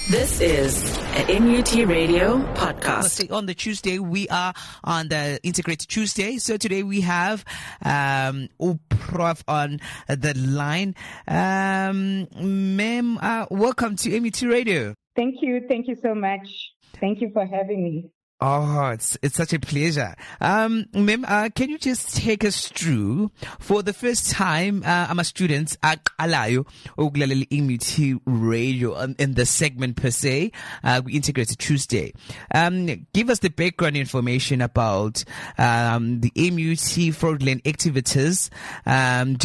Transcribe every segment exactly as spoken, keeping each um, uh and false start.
This is an N U T Radio podcast. On the Tuesday, we are on the Integrated Tuesday. So today we have um, Prof on the line. Um, Ma'am, uh, welcome to N U T Radio. Thank you. Thank you so much. Thank you for having me. Oh, it's it's such a pleasure. Um, Ma'am, uh, can you just take us through, for the first time, uh, I'm a student at Alayo, Oglaleli N U T Radio, um, in the segment per se, uh, we Integrated Tuesday. Um, give us the background information about, um, the N U T fraudulent activities. Um,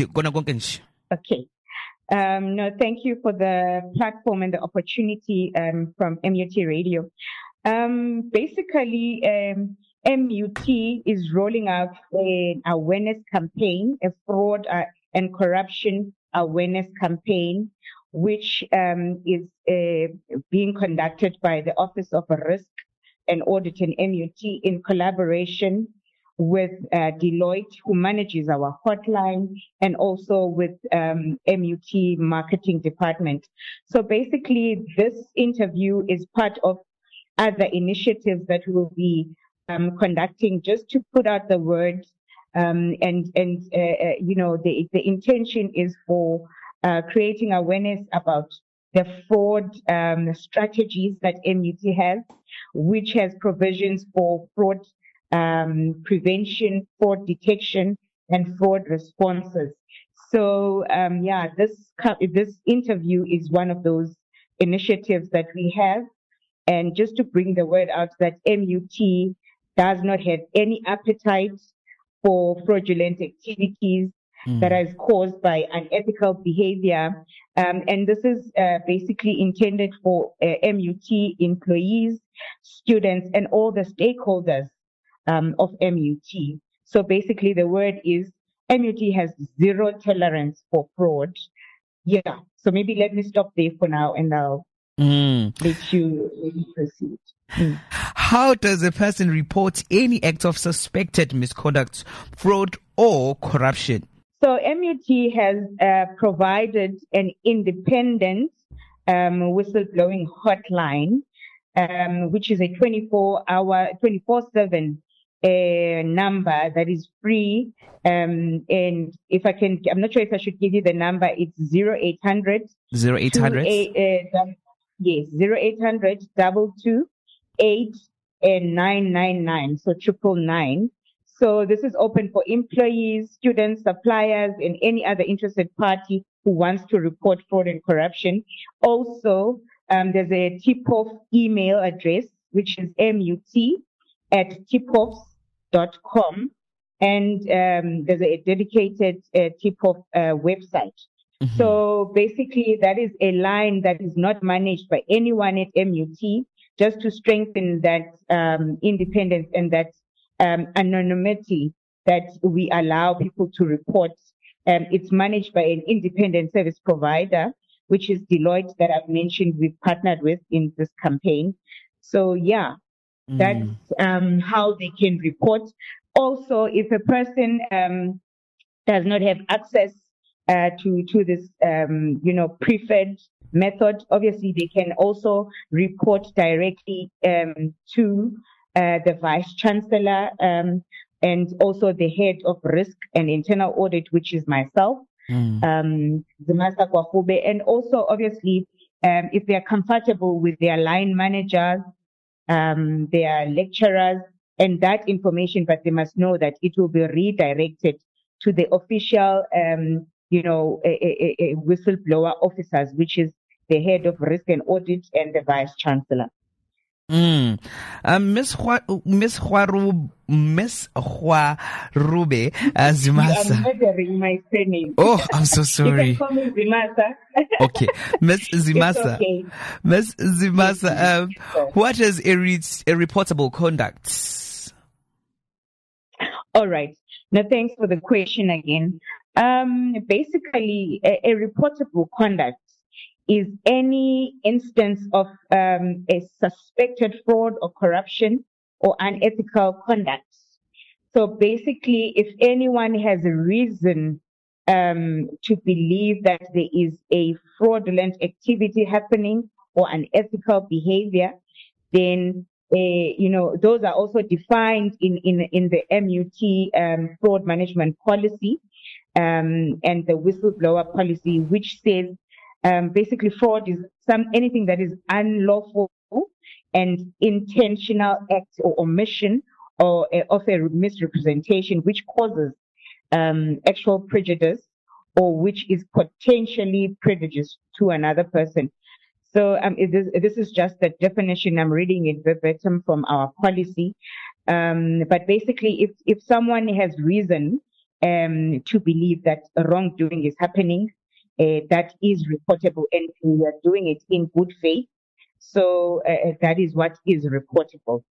okay. Um, no, thank you for the platform and the opportunity, um, from N U T Radio. Um, basically, um, M U T is rolling out an awareness campaign, a fraud uh, and corruption awareness campaign, which um, is uh, being conducted by the Office of Risk and Audit in M U T in collaboration with uh, Deloitte, who manages our hotline, and also with um, M U T Marketing Department. So basically, this interview is part of other initiatives that we'll be um, conducting just to put out the word. Um, and, and uh, uh, you know, the, the intention is for uh, creating awareness about the fraud um, strategies that M U T has, which has provisions for fraud um, prevention, fraud detection, and fraud responses. So, um, yeah, this, this interview is one of those initiatives that we have. And just to bring the word out that M U T does not have any appetite for fraudulent activities mm. that is caused by unethical behavior. Um, and this is uh, basically intended for uh, M U T employees, students, and all the stakeholders um, of M U T. So basically the word is M U T has zero tolerance for fraud. Yeah. So maybe let me stop there for now and I'll Mm. let you, let you proceed. Mm. How does a person report any act of suspected misconduct, fraud, or corruption? So M U T has uh, provided an independent um, whistleblowing hotline, um, which is a twenty-four hour, twenty-four seven uh, number that is free. Um, and if I can, I'm not sure if I should give you the number. It's zero eight hundred zero eight hundred Yes, zero eight hundred double two eight and nine nine nine. So triple nine. So this is open for employees, students, suppliers, and any other interested party who wants to report fraud and corruption. Also, um, there's a tip-off email address, which is mut at tipoffs dot com. And um, there's a dedicated uh, tip-off uh, website. Mm-hmm. So basically, that is a line that is not managed by anyone at M U T, just to strengthen that um, independence and that um, anonymity that we allow people to report. Um, it's managed by an independent service provider, which is Deloitte, that I've mentioned we've partnered with in this campaign. So yeah, mm. that's um, how they can report. Also, if a person um, does not have access Uh, to to this um, you know preferred method, obviously they can also report directly um, to uh, the Vice Chancellor um, and also the Head of Risk and Internal Audit, which is myself, mm. um, Zimasa Kwahube, and also obviously um, if they are comfortable with their line managers, um, their lecturers, and that information, but they must know that it will be redirected to the official um, you know, a, a, a whistleblower officers, which is the Head of Risk and Audit and the Vice Chancellor. Mm. Um, Miss Hua, Miss Huaru, Miss Huarube uh, Zimasa. You are murdering my surname. Oh, I'm so sorry. You can call me Zimasa. Okay, Miss Zimasa. Okay. Miss Zimasa, um, what is a, re- a reportable conduct? All right. Now, thanks for the question again. Um, basically, a, a reportable conduct is any instance of um, a suspected fraud or corruption or unethical conduct. So basically, if anyone has a reason um, to believe that there is a fraudulent activity happening or unethical behavior, then uh, you know those are also defined in in in the M U T um, fraud management policy um, and the whistleblower policy, which says um, basically fraud is some anything that is unlawful and intentional act or omission or uh, of a misrepresentation which causes um, actual prejudice or which is potentially prejudice to another person. So um, it is, this is just the definition. I'm reading it verbatim from our policy. Um, but basically, if, if someone has reason um, to believe that wrongdoing is happening, uh, that is reportable, and we are doing it in good faith. So uh, that is what is reportable.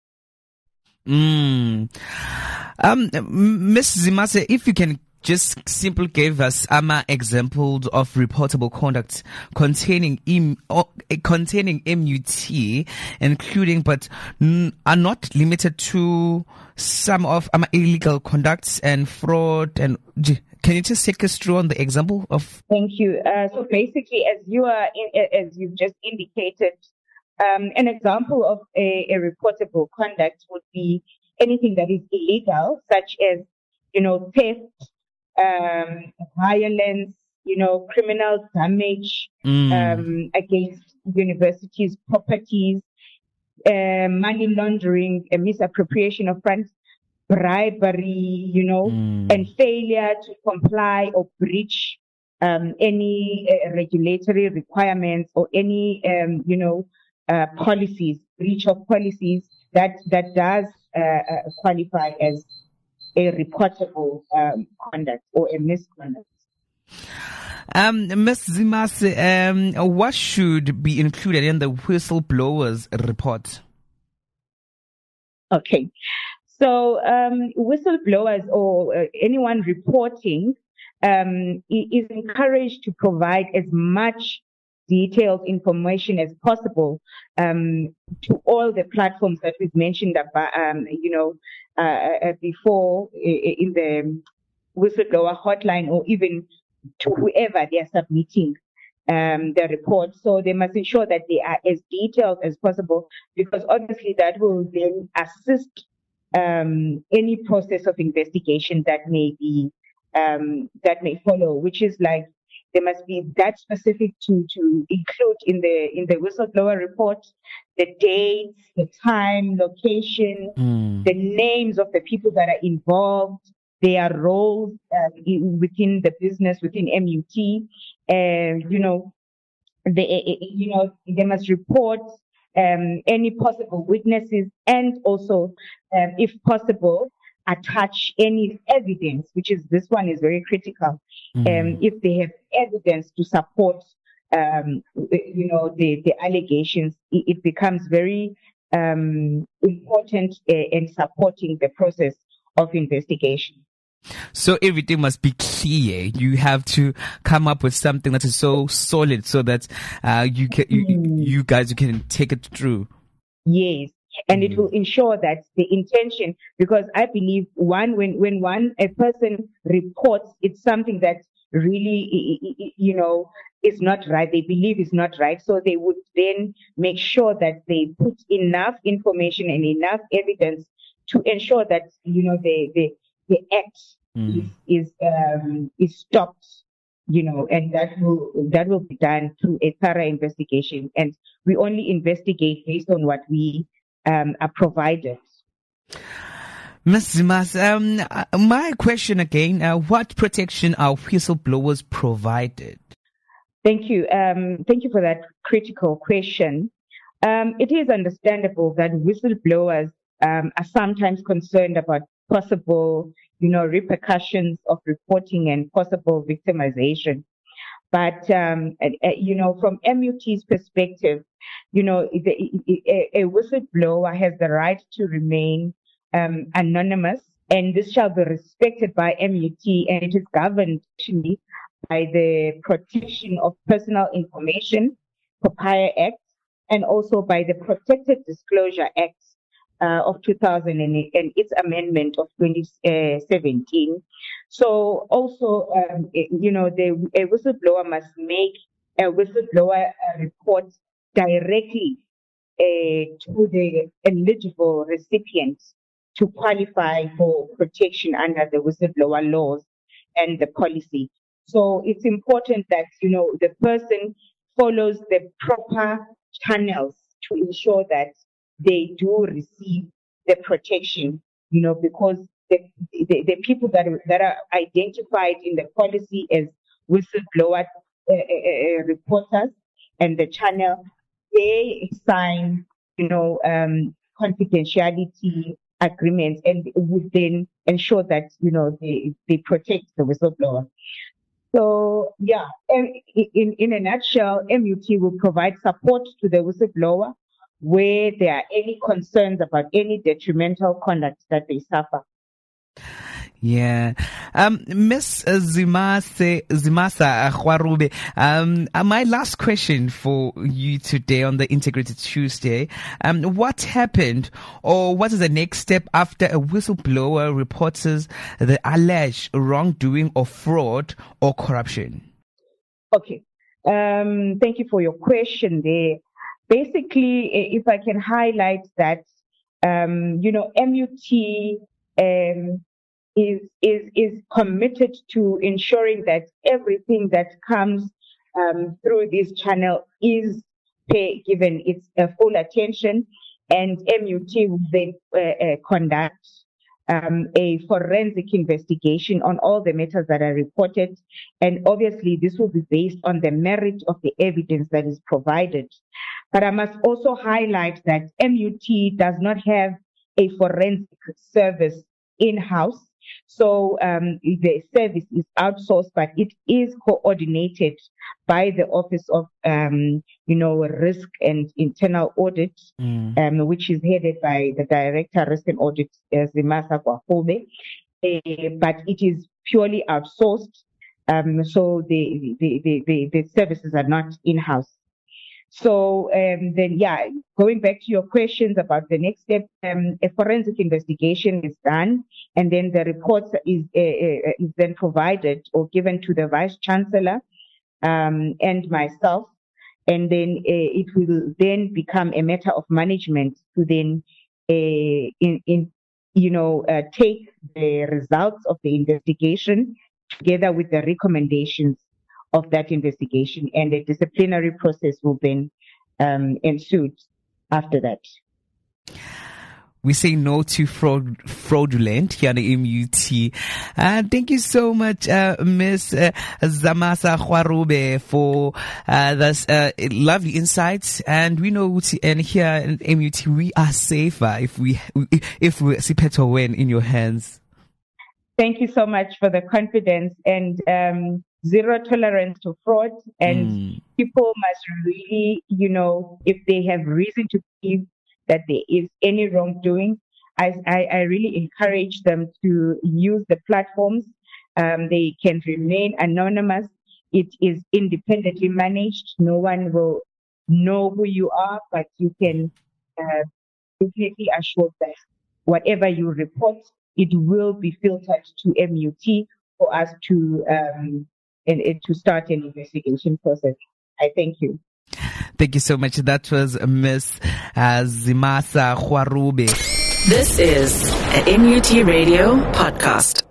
Mm. Um, Miz Zimase, if you can just simply give us um, examples of reportable conduct containing M, uh, containing M U T, including but n- are not limited to some of um, illegal conducts and fraud. And can you just take us through on the example of? Thank you. Uh, so basically, as you are in, as you've just indicated, um, an example of a, a reportable conduct would be anything that is illegal, such as you know theft. Um, violence, you know, criminal damage mm. um, against universities' properties, uh, money laundering, uh, misappropriation of funds, bribery, you know, mm. and failure to comply or breach um, any uh, regulatory requirements or any, um, you know, uh, policies, breach of policies that that does uh, uh, qualify as a reportable um, conduct or a misconduct. Um, Miz Zimase, um, what should be included in the whistleblower's report? Okay, so um, whistleblowers or uh, anyone reporting um, is encouraged to provide as much detailed information as possible um, to all the platforms that we've mentioned about, um, you know, uh, before in the whistleblower hotline, or even to whoever they are submitting um, the report. So they must ensure that they are as detailed as possible, because obviously that will then assist um, any process of investigation that may be um, that may follow, which is like they must be that specific to, to include in the in the whistleblower report the dates, the time, location, mm. the names of the people that are involved, their roles uh, in, within the business, within M U T, and uh, you know, they you know they must report um, any possible witnesses, and also, um, if possible, attach any evidence, which is this one is very critical. Mm. Um, if they have evidence to support, um, you know, the, the allegations, it, it becomes very um, important uh, in supporting the process of investigation. So everything must be clear. You have to come up with something that is so solid, so that uh, you can, you, mm. you guys you can take it through. Yes. And it will ensure that the intention, because I believe one, when, when one, a person reports, it's something that really, you know, is not right. They believe is not right. So they would then make sure that they put enough information and enough evidence to ensure that, you know, the, the, the act mm. is, is, um, is stopped, you know, and that will, that will be done through a thorough investigation. And we only investigate based on what we Um, are provided. Miz Zimase, um, my question again, uh, what protection are whistleblowers provided? Thank you. Um, thank you for that critical question. Um, it is understandable that whistleblowers um, are sometimes concerned about possible, you know, repercussions of reporting and possible victimization. But, um, uh, you know, from M U T's perspective, you know, the, a, a whistleblower has the right to remain um, anonymous, and this shall be respected by M U T, and it is governed actually by the Protection of Personal Information, POPIA Act, and also by the Protected Disclosure Act uh, of two thousand and its amendment of twenty seventeen. So also, um, you know, the, a whistleblower must make a whistleblower uh, report directly uh, to the eligible recipients to qualify for protection under the whistleblower laws and the policy. So it's important that, you know, the person follows the proper channels to ensure that they do receive the protection, you know, because the, the, the people that are, that are identified in the policy as whistleblower uh, uh, reporters and the channel, they sign, you know, um, confidentiality agreements and would then ensure that, you know, they, they protect the whistleblower. So, yeah, in, in a nutshell, M U T will provide support to the whistleblower where there are any concerns about any detrimental conduct that they suffer. Yeah. Um, Miss Zimase, Zimasa Khwarube, um, uh, my last question for you today on the Integrated Tuesday, um, what happened or what is the next step after a whistleblower reports the alleged wrongdoing or fraud or corruption? Okay. Um, thank you for your question there. Basically, if I can highlight that, um, you know, M U T, um, Is, is is committed to ensuring that everything that comes um, through this channel is pay, given its uh, full attention, and M U T will then uh, uh, conduct um, a forensic investigation on all the matters that are reported, and obviously this will be based on the merit of the evidence that is provided. But I must also highlight that M U T does not have a forensic service in-house. So um, the service is outsourced, but it is coordinated by the Office of, um, you know, Risk and Internal Audit, mm. um, which is headed by the Director Risk and Audit, uh, Zimasa Kwahobe. Uh, but it is purely outsourced, um, so the, the, the, the, the services are not in-house. So um, then, yeah, going back to your questions about the next step, um, a forensic investigation is done, and then the report is uh, uh, is then provided or given to the Vice Chancellor um, and myself, and then uh, it will then become a matter of management to then, uh, in, in you know, uh, take the results of the investigation together with the recommendations of that investigation, and a disciplinary process will then um, ensue after that. We say no to fraud, fraudulent here on the M U T. Uh, thank you so much, uh, Miss Uh, Zimasa Khwarube, for uh, this uh, lovely insights. And we know, and here in M U T, we are safer if we if we Siphetho win in your hands. Thank you so much for the confidence and um, zero tolerance to fraud. And mm. people must really, you know, if they have reason to believe that there is any wrongdoing, I, I, I really encourage them to use the platforms. Um, they can remain anonymous. It is independently managed. No one will know who you are, but you can uh, definitely assure that whatever you report, it will be filtered to M U T for us to um, and, and to start an investigation process. I thank you. Thank you so much. That was Miss uh, Zimasa Khwarube. This is an M U T Radio podcast.